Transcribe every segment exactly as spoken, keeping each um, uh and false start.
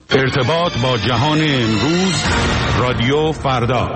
ارتباط با جهان امروز، رادیو فردا.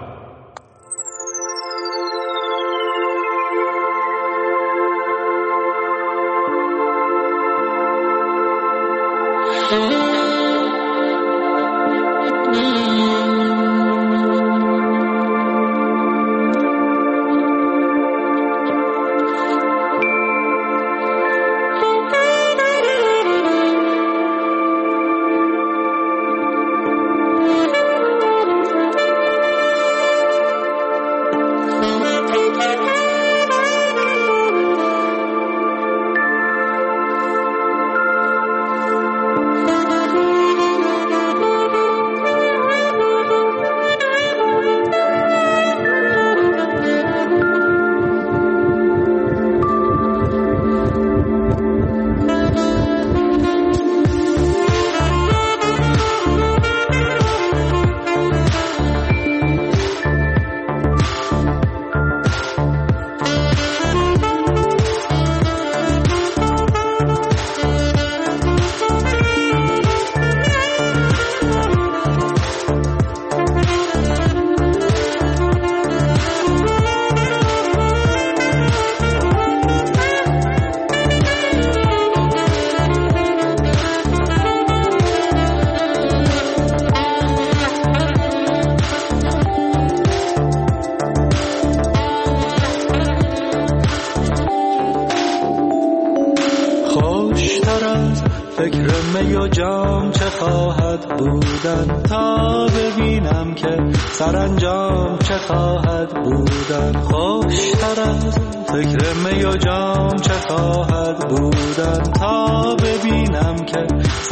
سرانجام چه خواهد بودن؟ خوشتر از فکر می و جام چه خواهد بودن؟ تا ببینم که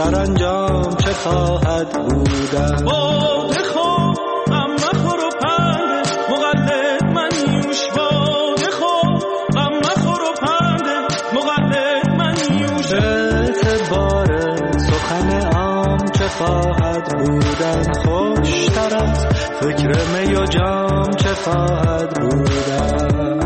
سرانجام چه خواهد بودن. باده خور غم مخور و پنده مقلد من یوش. باده خور غم مخور و پنده مقلد من یوش. اعتبار سخن عام چه خواهد بودن؟ خوشتر از فکر می و جام چه خواهد بودن؟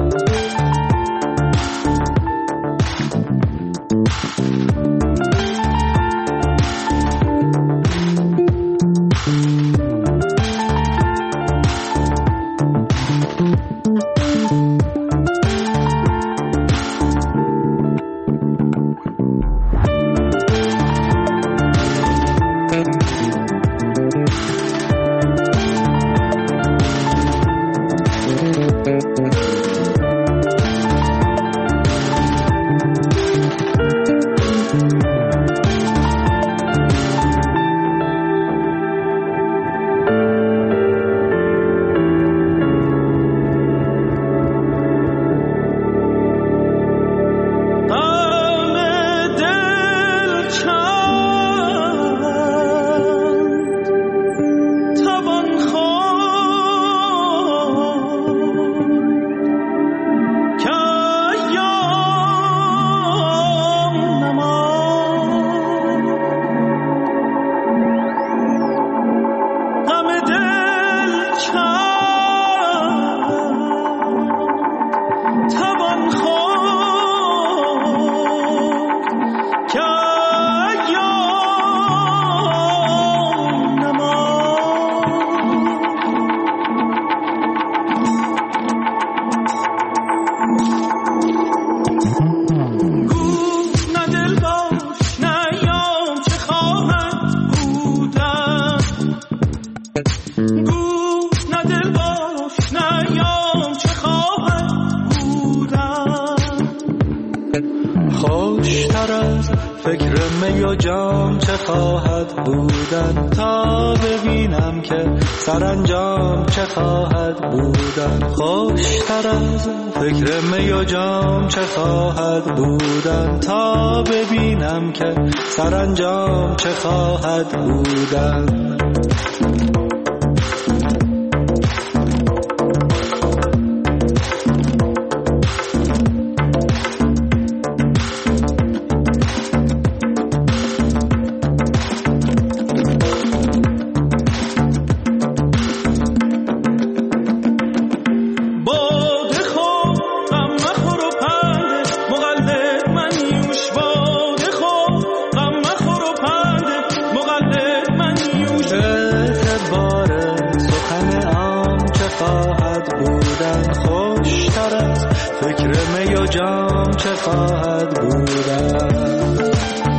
فکر می و جام چه خواهد بودن؟ تا ببینم که سرانجام چه خواهد بودن. خوشتر از فکر می و جام چه خواهد بودن؟ تا ببینم که سرانجام چه خواهد بودن. جام چه خواهد بودن.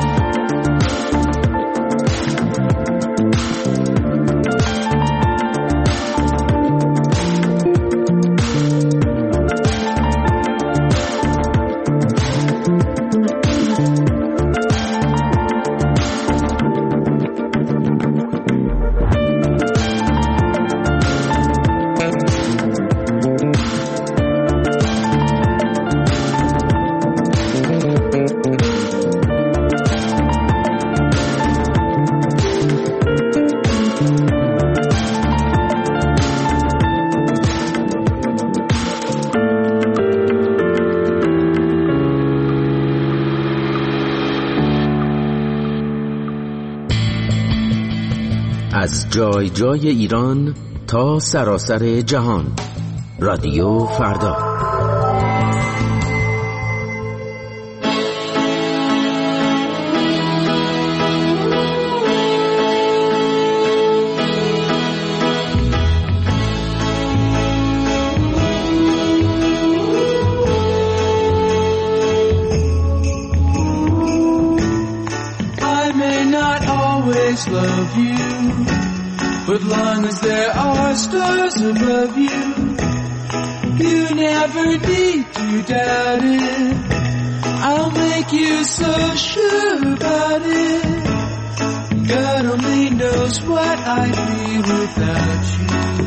از جای جای ایران تا سراسر جهان، رادیو فردا. Love you, but long as there are stars above you, you never need to doubt it. I'll make you so sure about it. God only knows what I'd be without you.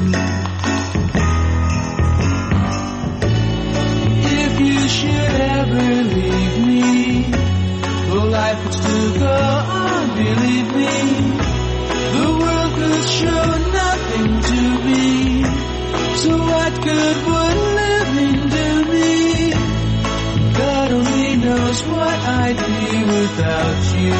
If you should ever leave me, well, life would still go on, believe me. The world could show nothing to me, so what good would living do me? God only knows what I'd be without you.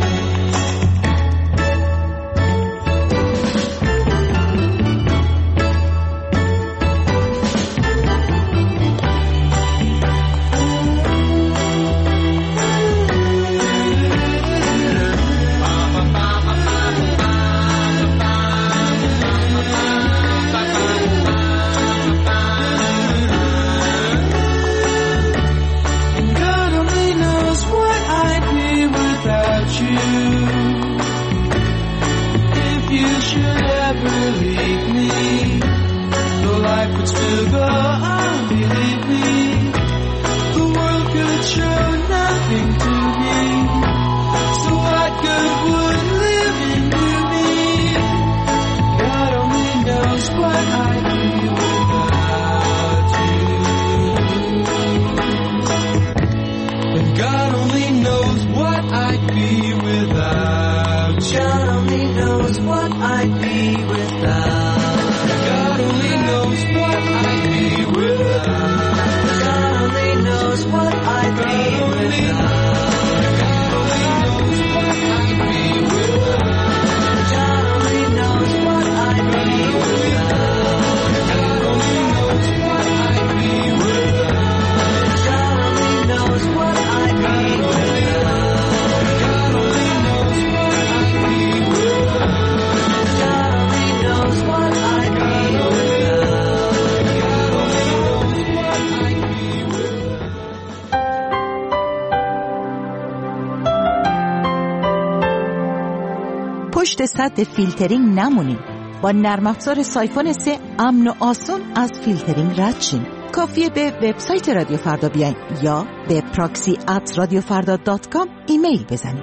پشت سد فیلترینگ نمونین. با نرم افزار سایفون سه امن و آسون از فیلترینگ رد شین. کافیه به وبسایت رادیو فردا بیاین یا به پراکسی ات رادیو فردا دات کام ایمیل بزنید.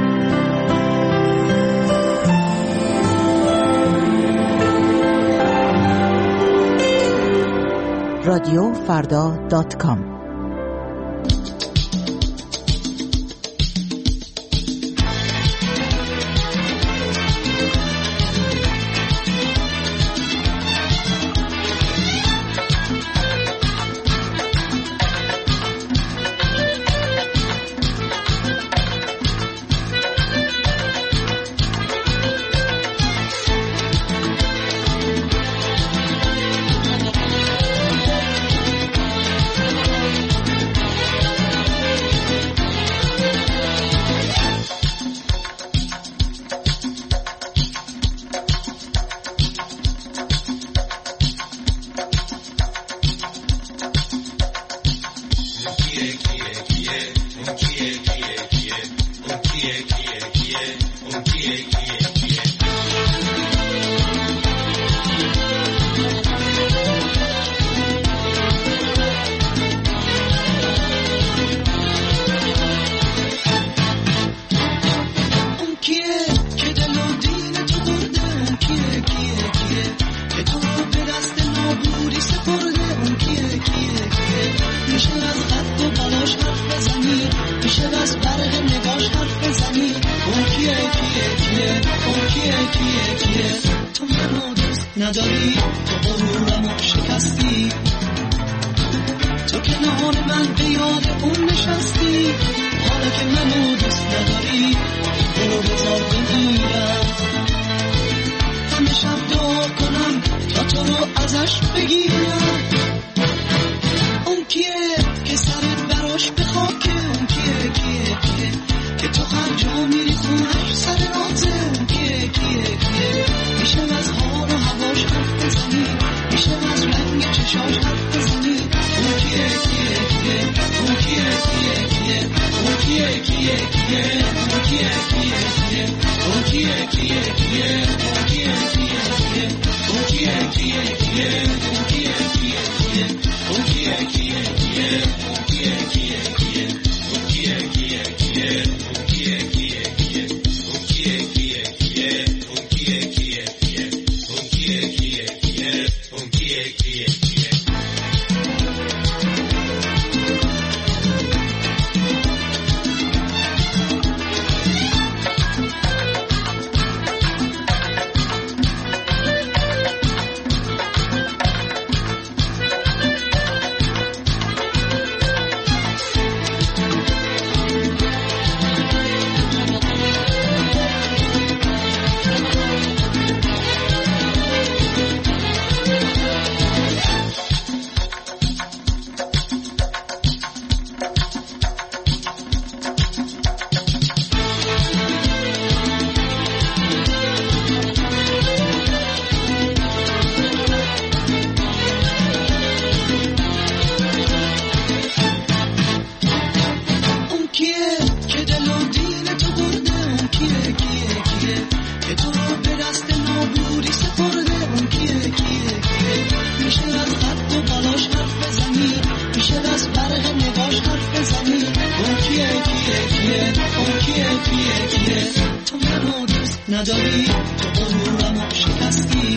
رادیو فردا دات کام. نداری تو غرورمو شکستی، تو کنار من به یاد اون نشستی. حالا که منو دوست نداری برو بذار بمیرم، همه شب دعا کنم تا تو رو ازش بگیرم. اون کیه که سرت براش به خاکه؟ اون کیه کیه کیه که تو هر جا میری خونش سر راته؟ اون کیه کیه کیه میشه از حال و هواش حرف بزنی، میشه از رنگ چشاش حرف بزنی. اون کیه کیه کیه اون کیه کیه کیه اون کیه کیه کیه اون کیه کیه کیه اون کیه کیه کیه اون کیه کیه کیه اون کیه کیه کیه اون کیه کیه کیه اون کیه کیه کیه اون کیه کیه کیه اون کیه کیه کیه اون کیه کیه کیه اون کیه کیه کیه اون کیه کیه کیه اون کیه کیه کیه اون کیه کیه کیه اون کیه کیه کیه. نداری تو غرورمو شکستی،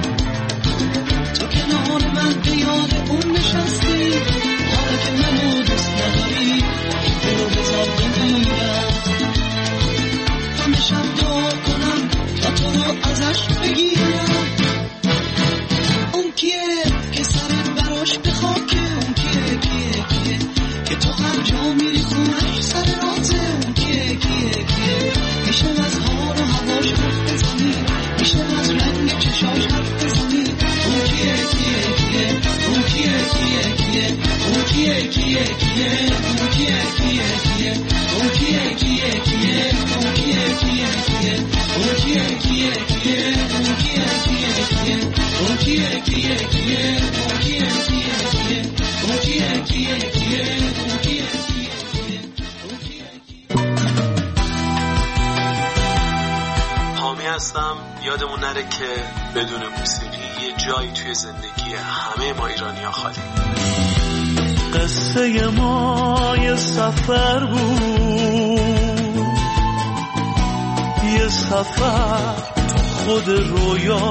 تو کنار من به یاد اون نشستی. حالا که منو دوست نداری برو بذار بمیرم، همه شب دعا کنم تا تو رو ازش بگیرم. اون کیه که سرت براش به خاکه؟ اون کیه کیه کیه که تو هر جا میری خونش سر راته؟ اون کیه کیه کیه میشه از حال و هواش حرف بزنی، میشه از رنگ چشاش حرف بزنی. اون کیه کیه کیه اون کیه کیه کیه اون کیه کیه کیه اون کیه کیه کیه اون کیه کیه کیه اون کیه کیه کیه اون کیه کیه کیه اون کیه کیه کیه اون کیه کیه کیه اون کیه کیه کیه اون کیه کیه کیه اون کیه هستم. یادمون نره که بدون موسیقی یه جایی توی زندگی همه ما ایرانی‌ها خالی. قصه ما یه سفر بود، یه سفر تو خود رویا،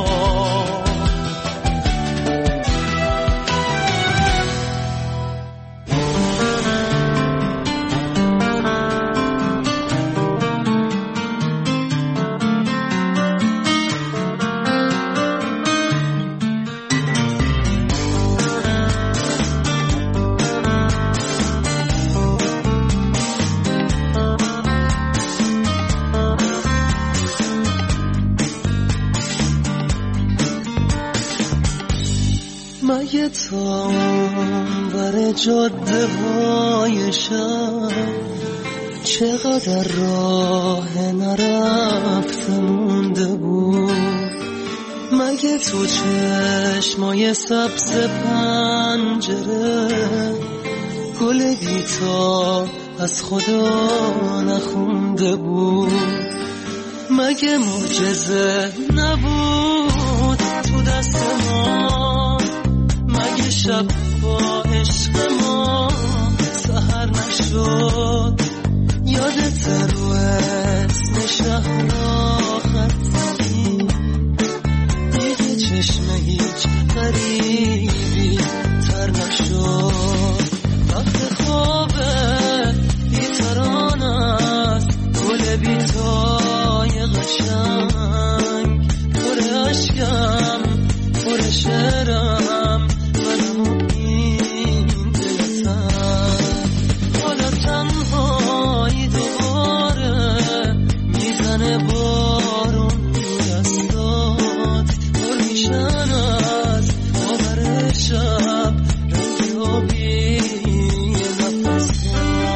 مگه تا بر جاده های شب چقدر راه نرفته مونده بود؟ مگه تو چشمای سبز پنجره گل بیتا از خدا نخونده بود؟ مگه معجزه نبود تو دست ما؟ مگه شب با عشق ما سحر نشد؟ یادت رو اسم شهر خط زدی؟ دیگه چشم هیچ غریبی تر نشد. وقت خوابه بیتران است گل بیتای قشنگ، پر عشقم پر شعرم منم این دلتن. حالا تنهایی دوباره میزنه بارون روی دستات، پر میشن از آور شب رنگ آبی نفس.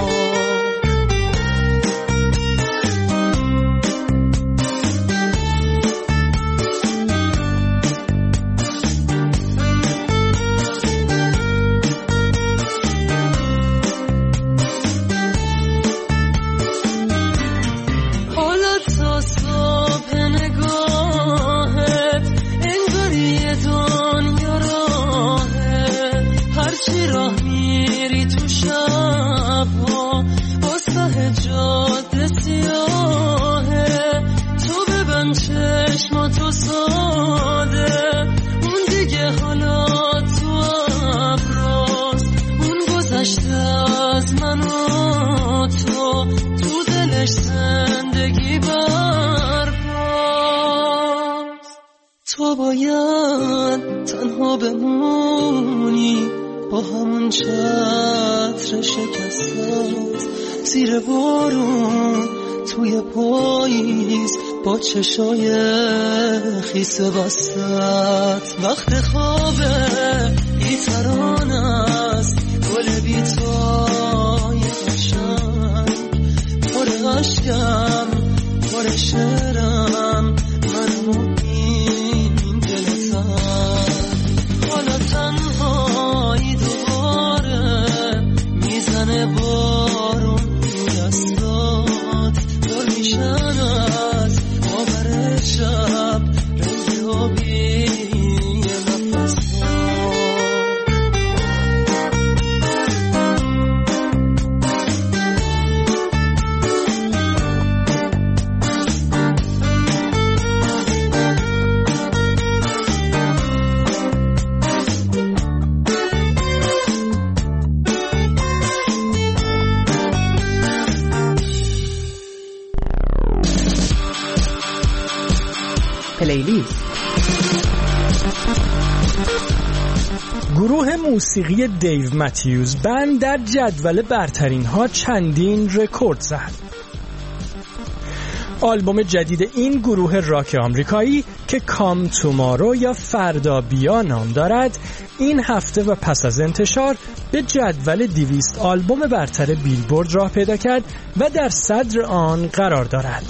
تو باید تنها بمونی با همون چتر شکستت زیر بارون توی پاییز با چشای خیس بستت. وقت خوابه بیتران است گل بیتای قشنگ، پر عشقم پر شعرم منم این دلتن. حالا تنهایی دوباره میزنه بارون روی دستات، پر میشن از آور شب رنگ آبی نفس. پلیلیست. گروه موسیقی دیو متیوز بند در جدول برترین ها چندین رکورد زد. آلبوم جدید این گروه راک آمریکایی که کام تومارو یا فردا بیا نام دارد این هفته و پس از انتشار به جدول دویست آلبوم برتر بیلبورد راه پیدا کرد و در صدر آن قرار دارد.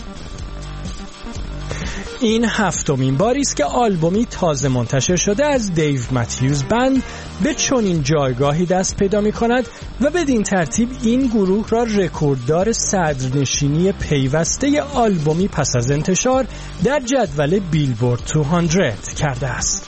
این هفتمین باری است که آلبومی تازه منتشر شده از دیو متیوز بند به چنین جایگاهی دست پیدا می کند و بدین ترتیب این گروه را رکورددار صدرنشینی پیوسته آلبومی پس از انتشار در جدول بیلبورد دویست کرده است.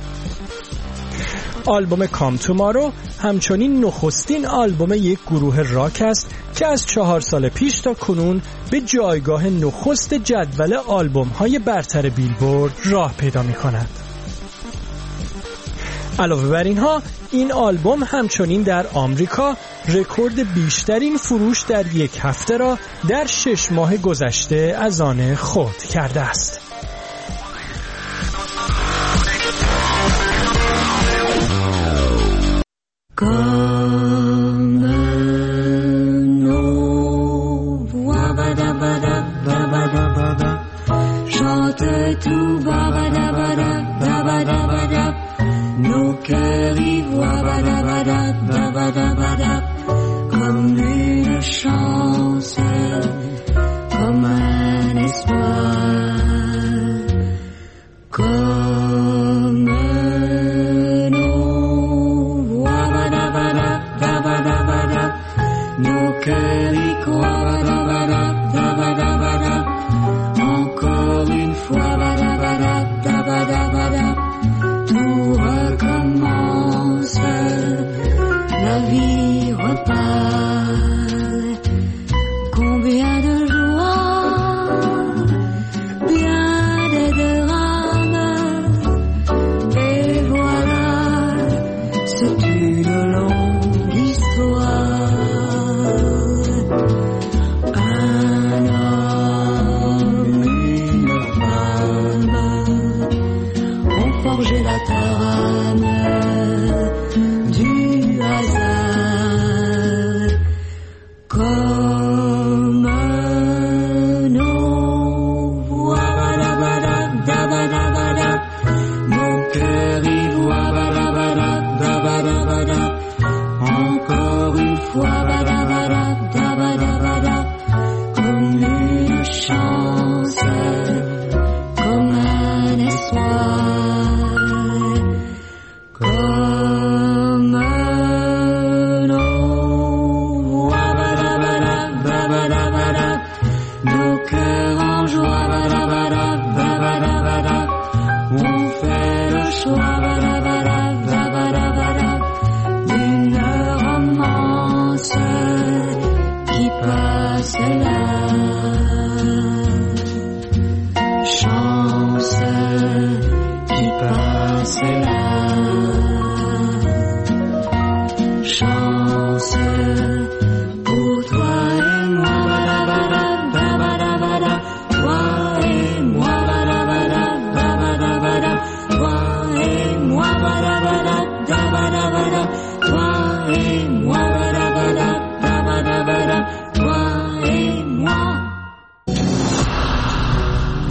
آلبوم کام تومارو همچنین نخستین آلبوم یک گروه راک است که از چهار سال پیش تا کنون به جایگاه نخست جدول آلبوم‌های برتر بیلبورد راه پیدا می‌کند. علاوه بر اینها این آلبوم همچنین در آمریکا رکورد بیشترین فروش در یک هفته را در شش ماه گذشته از آن خود کرده است. Comme une chance, comme un espoir, comme nos voix, nos cœurs y croient, encore.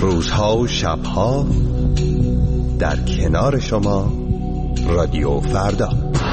روزها و شبها در کنار شما رادیو فردا.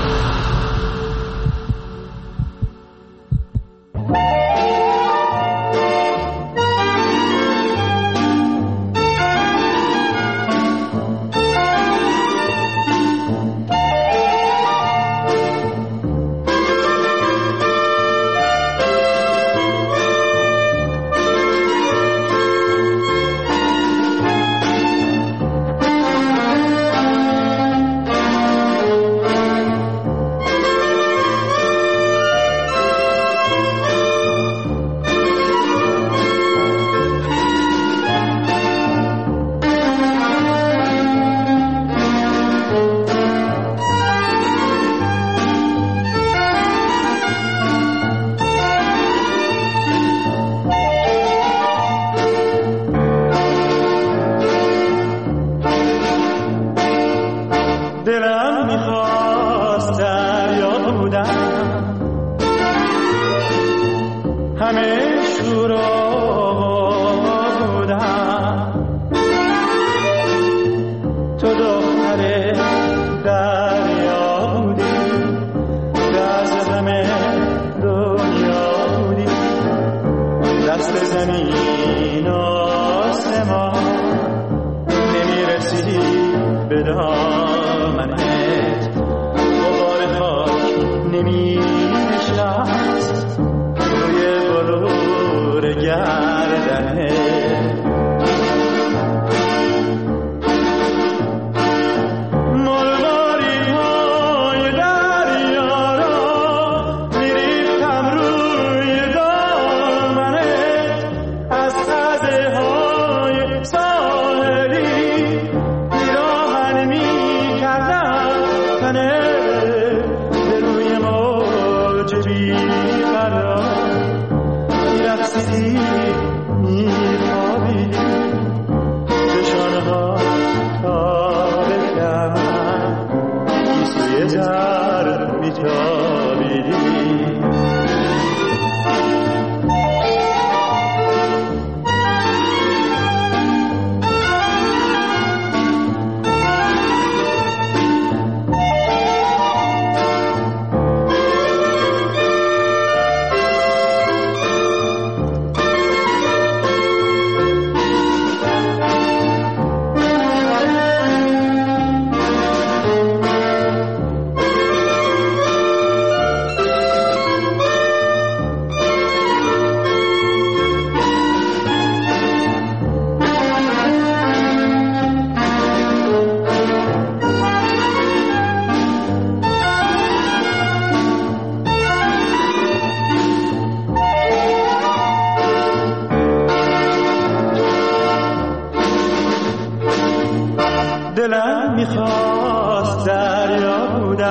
دلم میخواست دریا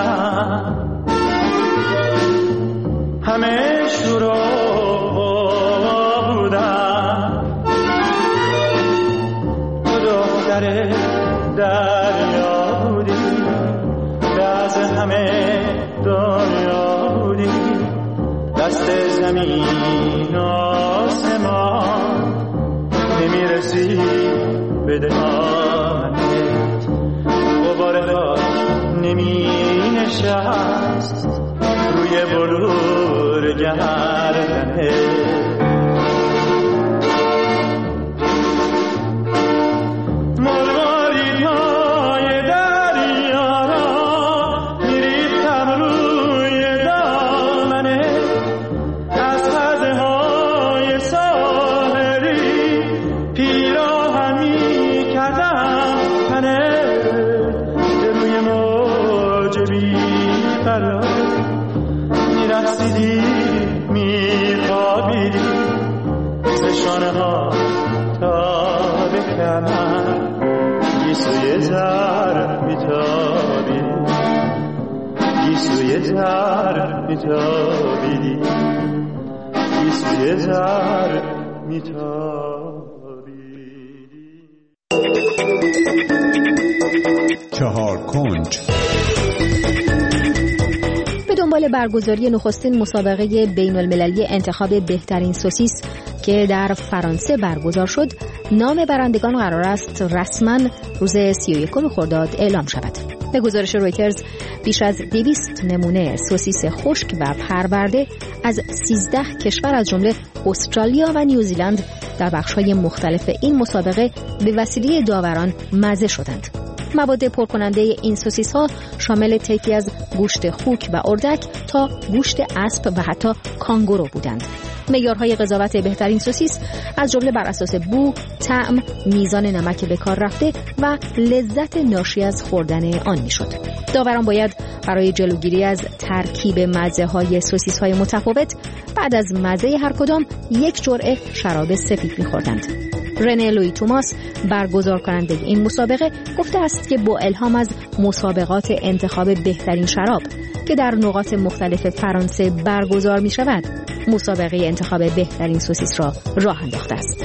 بودم، همه شورا بودم، تو دختر دریا بودی، راز همه دنیا بودی، دست زمین آسمان نمیرسی به دامنت، غبار خاک نمی نشست روی بلور گردنت. میرقصیدی میخوابیدی سشانه ها تا به کمر گیسوی زر میتابیدی، گیسوی زر میتابیدی، گیسوی زر میتابیدی. چهار کنج به دنبال برگزاری نخستین مسابقه بین المللی انتخاب بهترین سوسیس که در فرانسه برگزار شد، نام برندگان قرار است رسما روز سی و یکم خرداد اعلام شود. به گزارش رویترز بیش از دویست نمونه سوسیس خشک و پرورده از سیزده کشور از جمله استرالیا و نیوزیلند در بخش‌های مختلف این مسابقه به وسیله داوران مزه شدند. مواد پرکننده این سوسیس ها شامل طیفی از گوشت خوک و اردک تا گوشت اسب و حتی کانگورو بودند. معیارهای قضاوت بهترین سوسیس از جمله بر اساس بو، طعم، میزان نمک به کار رفته و لذت ناشی از خوردن آن میشد. داوران باید برای جلوگیری از ترکیب مزه های سوسیس های متفاوت بعد از مزه هر کدام یک جرعه شراب سفید میخوردند. رنه لوی توماس برگزار کننده این مسابقه گفته است که با الهام از مسابقات انتخاب بهترین شراب که در نقاط مختلف فرانسه برگزار می شود، مسابقه انتخاب بهترین سوسیس را راه انداخته است.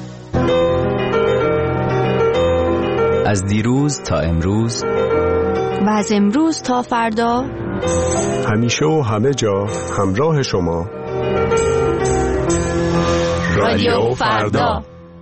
از دیروز تا امروز و از امروز تا فردا همیشه و همه جا همراه شما رادیو فردا.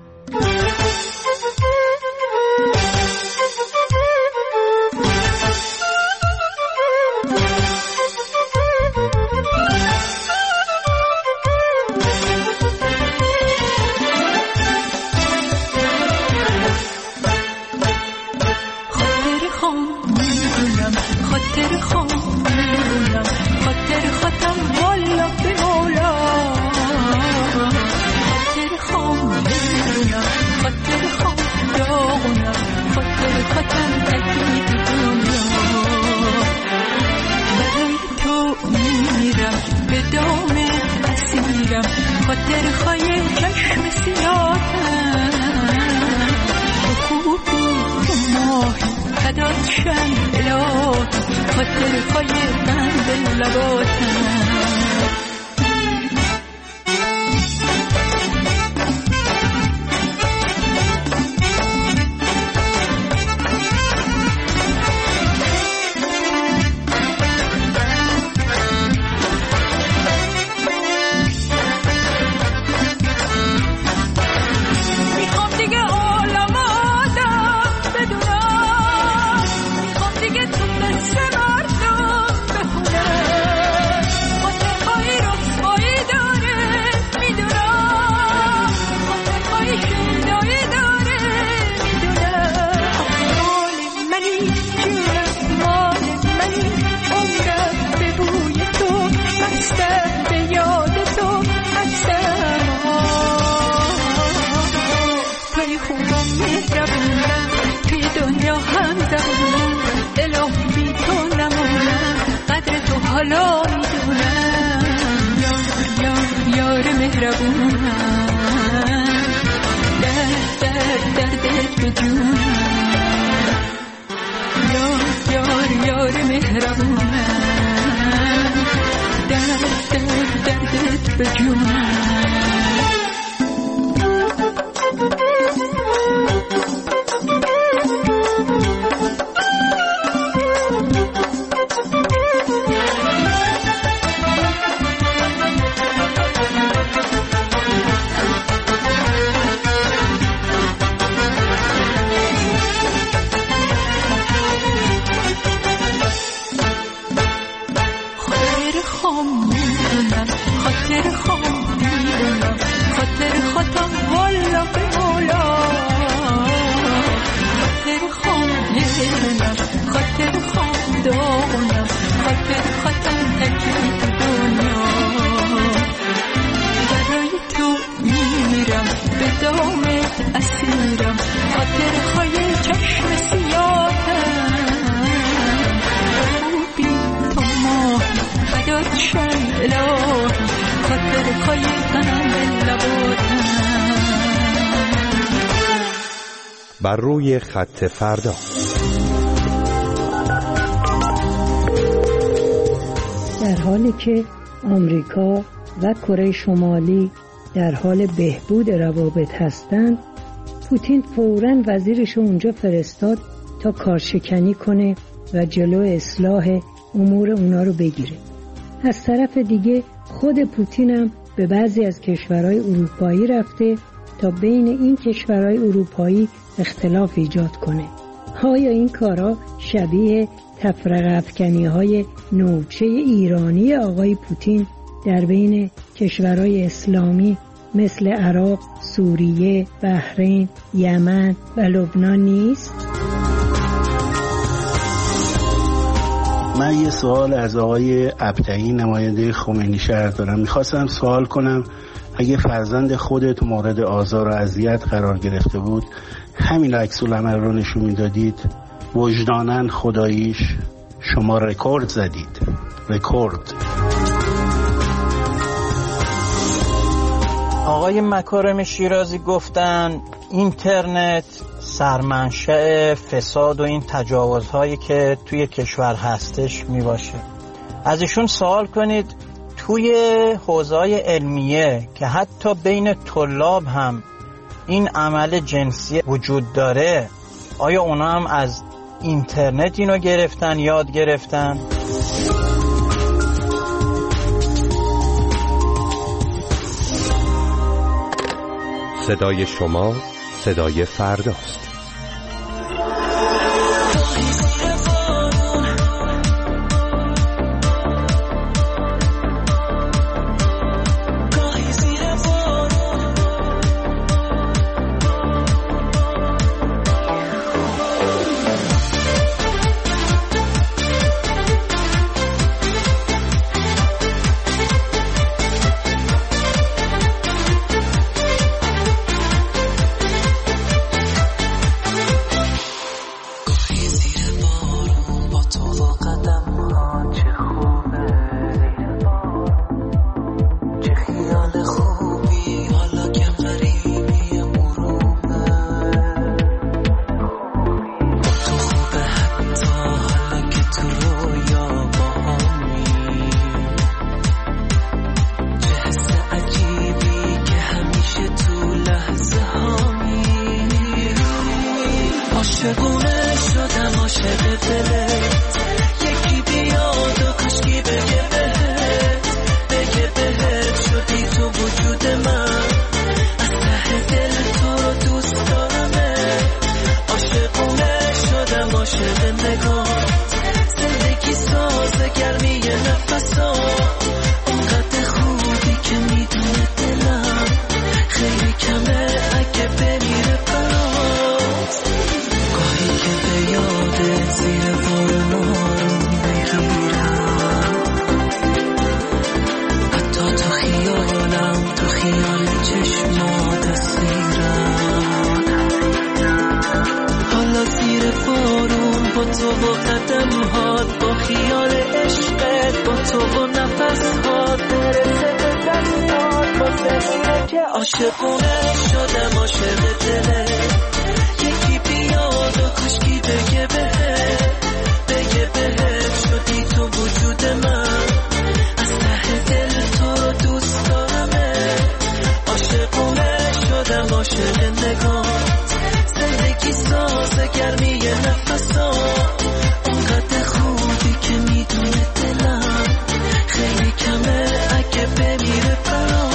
خاطر خواهی چشم سیاهم تو خوبی تو ماهی فدات شم الهی خاطر خواهی بند لباتم حالا میدونم یار یار یار مهربونم درد درد دردت به جونم یار یار یار مهربونم درد درد دردت به جونم بر روی خط فردا. در حالی که آمریکا و کره شمالی در حال بهبود روابط هستند، پوتین فوراً وزیرش اونجا فرستاد تا کارشکنی کنه و جلو اصلاح امور اونا رو بگیره. از طرف دیگه خود پوتین هم به بعضی از کشورهای اروپایی رفته تا بین این کشورهای اروپایی اختلاف ایجاد کنه. آیا این کارا شبیه تفرقه افکنی های نوچه ایرانی آقای پوتین در بین کشورهای اسلامی مثل عراق، سوریه، بحرین، یمن و لبنان نیست؟ من یه سوال از آقای ابطحی نماینده خمینی شهر دارم. میخواستم سوال کنم اگه فرزند خودت مورد آزار و اذیت قرار گرفته بود، همین عکس العمل رو نشون میدادید، وجداناً خداییش شما رکورد زدید. رکورد. آقای مکارم شیرازی گفتن اینترنت سرمنشأ فساد و این تجاوزهایی که توی کشور هستش می باشه. از ایشون سوال کنید توی حوزه‌های علمیه که حتی بین طلاب هم این عمل جنسی وجود داره، آیا اونا هم از اینترنت اینو گرفتن، یاد گرفتن. صدای شما صدای فرداست. عاشقونه شدم عاشق دله یکی بیاد و کشکی بگه بهت بگه بهت شدی تو وجود من از ته دل تو رو دوست دارمه عاشقونه شدم عاشق نگات زندگی سازه گرمی نفسا اونقدر خوبی که میدونه دلم خیلی کمه اگه بمیره برام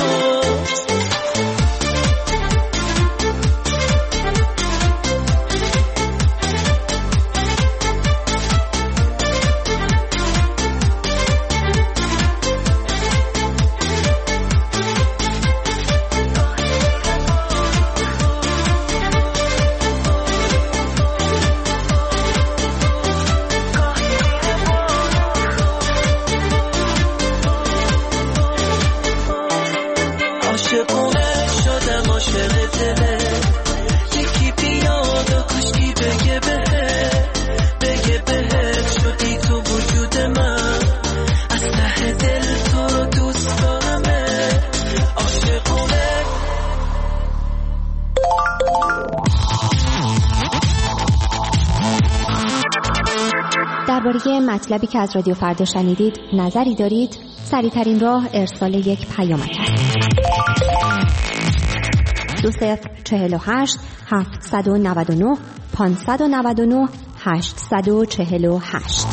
عاشقونه شدم عاشق دله یکی بیاد و کشکی بگه بهت بگه بهت شدی تو وجود من از ته دل تو رو دوست دارمه عاشقونه. درباره مطلبی که از رادیو فردا شنیدید نظری دارید؟ سریع‌ترین راه ارسال یک پیامک است. دو صفر چهل و هشت هفتصد و نود و نه پانصد و نود و نه هشتصد و چهل و هشت.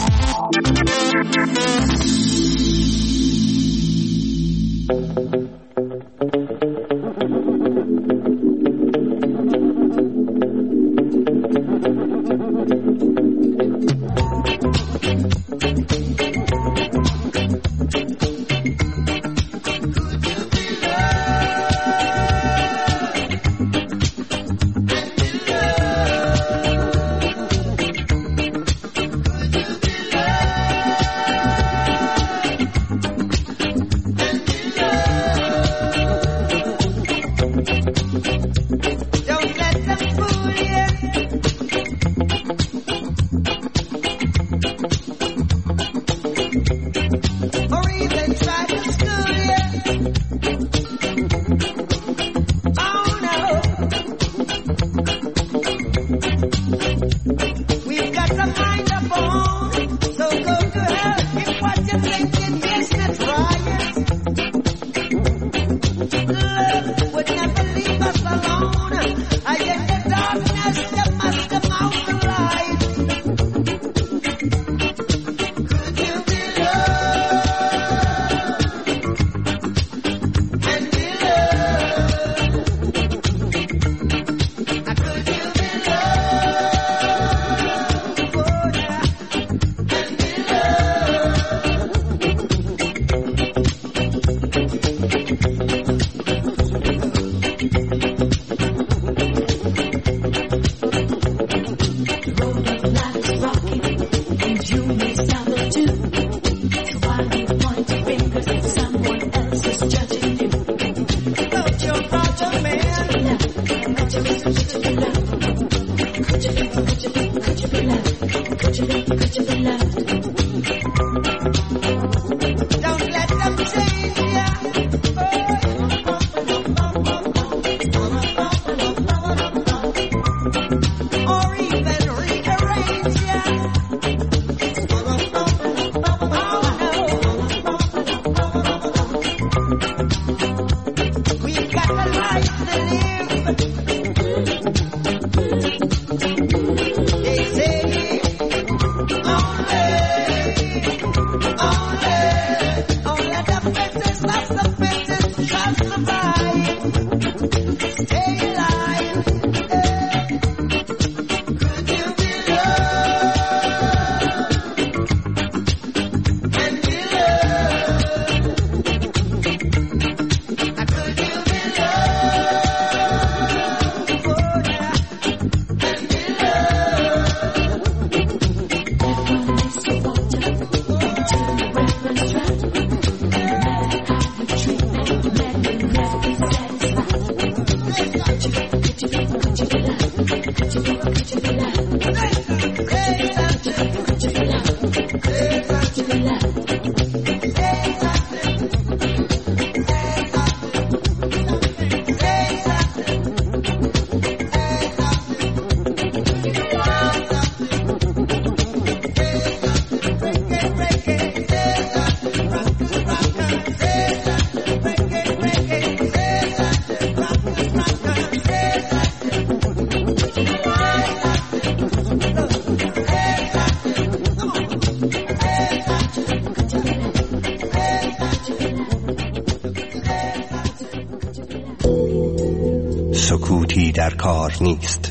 سکوتی در کار نیست.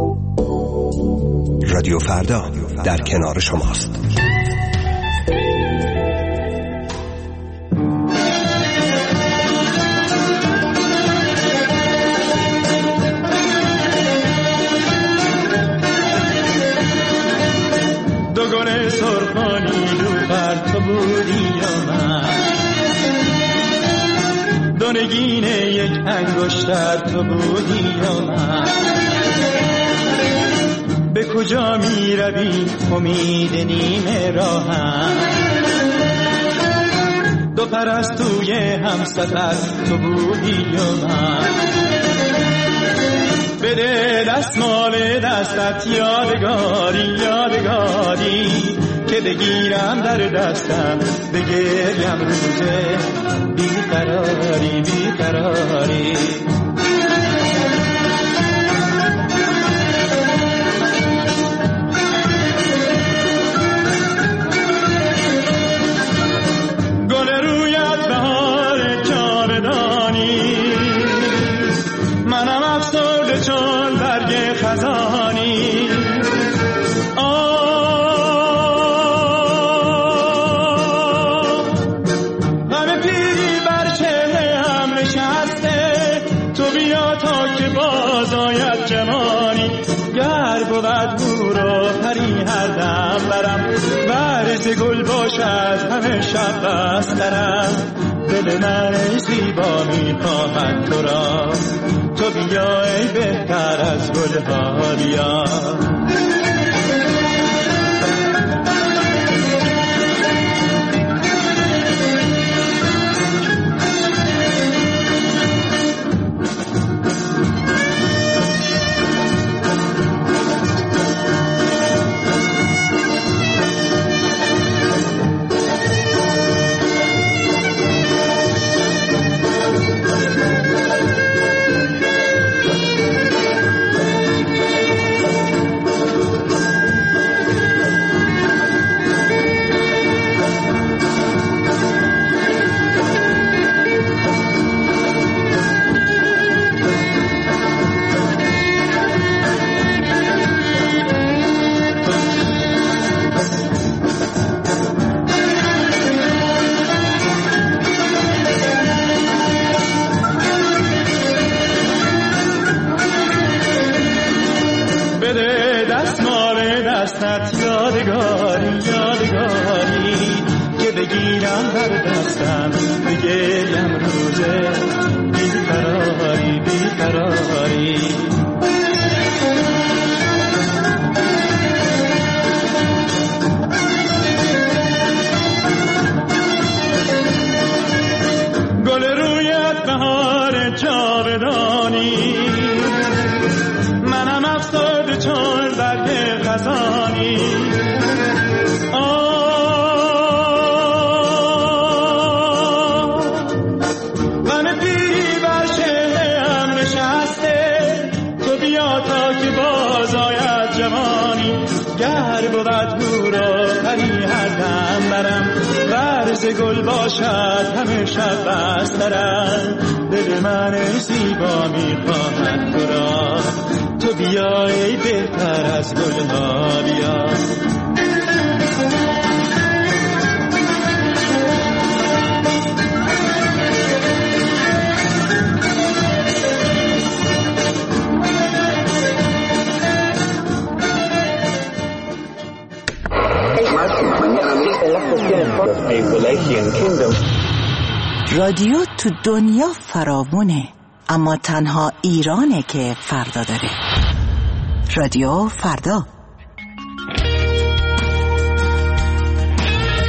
رادیو فردا در کنار شماست. دو گل سرخانی رو بر تو بودی یا من، دو نگین یک انگشتر تو بودی یا من. به کجا می روی امید نیمه راهم، دو پرستوی همسفر تو بودی یا من. بده دستمال دستت یادگاری یادگاری که بگیرم در دستم بگریم روزه بیقراری بیقراری. گل رویت بهار جاودانی، منم افسرده چون برگ خزانی. غم پیری بر چهره هم نشسته، تو بیا تا که باز آید جوانی. گر بود برو پری هر دم برم، ورز گل باشد همه شب بسترم. دل من ای زیبا می خواهد تو را، تو بیا ای بهتر از گلها بیا. دستت یادگاری یادگاری که بگیرم در دستم بگریم روزه بیقراری بیقراری. گل رویت بهار جاودانی، منم افسرده چون برگ خزانی. غم پیری بر چهره هم نشسته، تو بیا تا که باز آید جوانی. گر بود هورا پری هر دم برم، ورز گل باشد همه شب بسترم. دل من ای زیبا می خواهد تو را، تو بیا ای بهتر از گلها بیا. رادیو تو دنیا فراوونه، اما تنها ایرانه که فردا داره. رادیو فردا.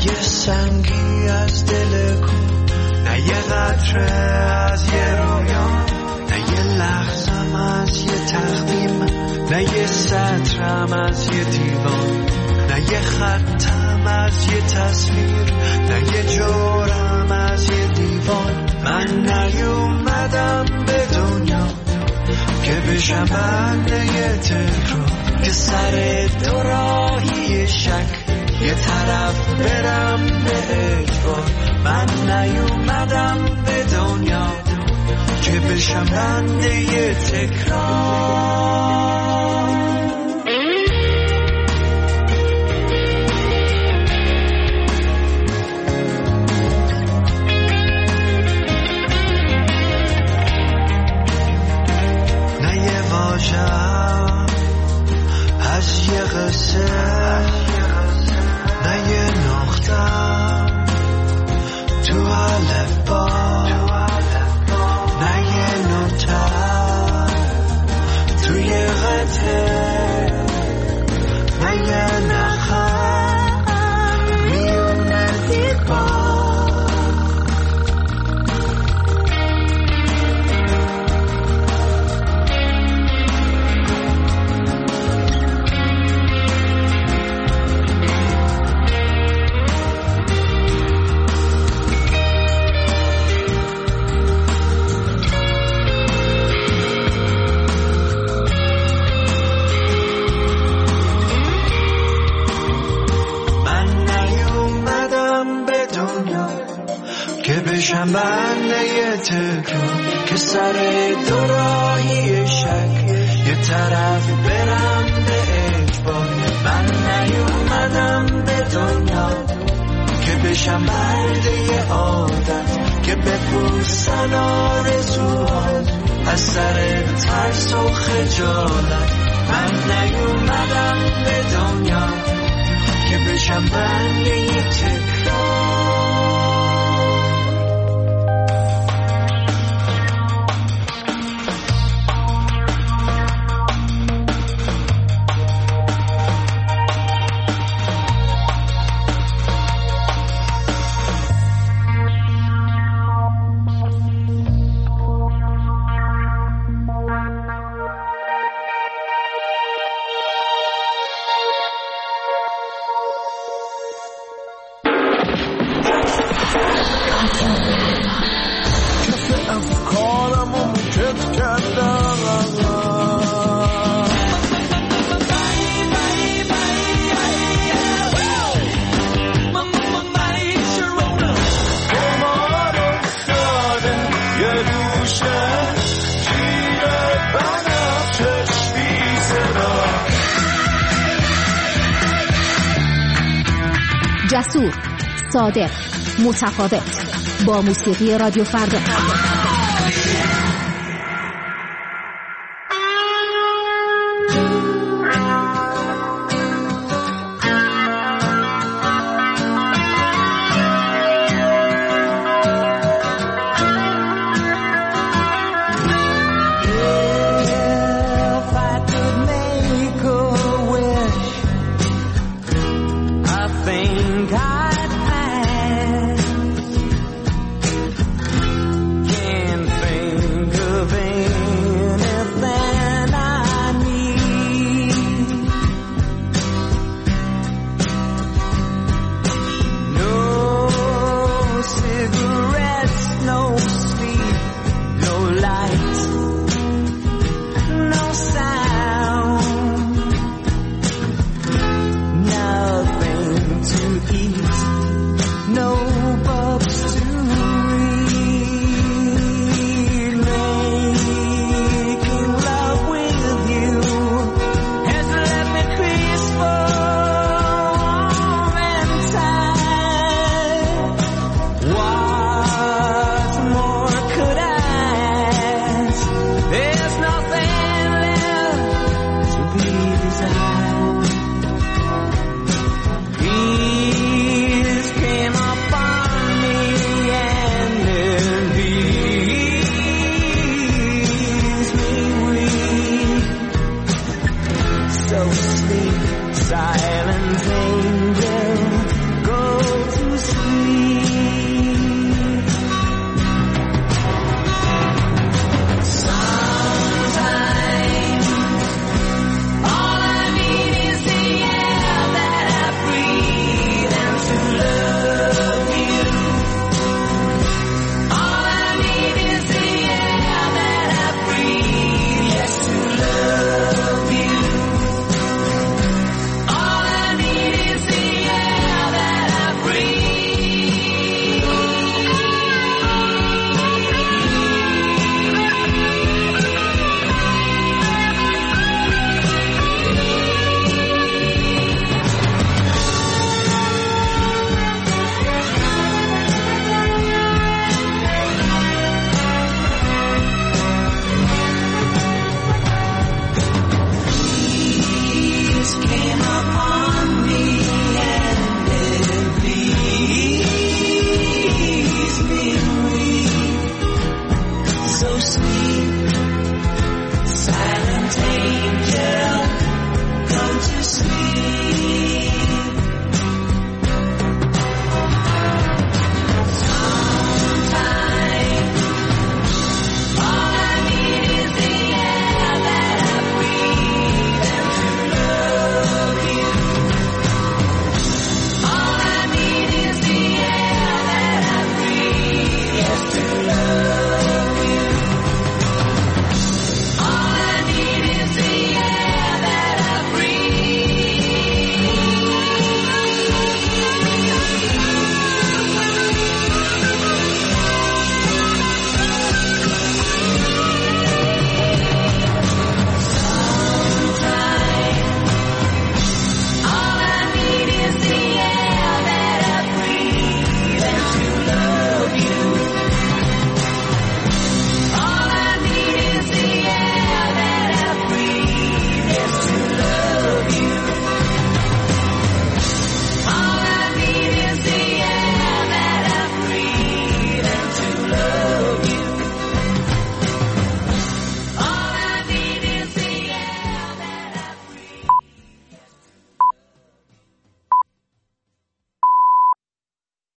نه یه سنگی از دل کو، نه یه قطره از یه رویا، نه یه لحظم از یه تقدیم، نه یه سطرم از یه دیوان، نه یه خطم از یه تصویر، نه یه جورم از یه دیوان. من نیومدم به دنیا که بشم بنده یه تکرار، که سر دوراهی شک یه طرف برم به اجبار. من نیومدم به دنیا که بشم بنده یه تکرار. از یه قصه، نه یه نقطه تو الفبا، نه یه نوته توی قطعه، نه یه نخم میونه دیوار. بشم بنده یه تکرار، که سر دوراهی شک یه طرف برم به اجبار. من نیومدم به دنیا که بشم بنده یه عادت، که بپوسن آرزوها از سر ترس و خجالت. من نیومدم به دنیا که بشم بنده یه تکرار. جسور، صادق، متفاوت، با موسیقی رادیو فردا.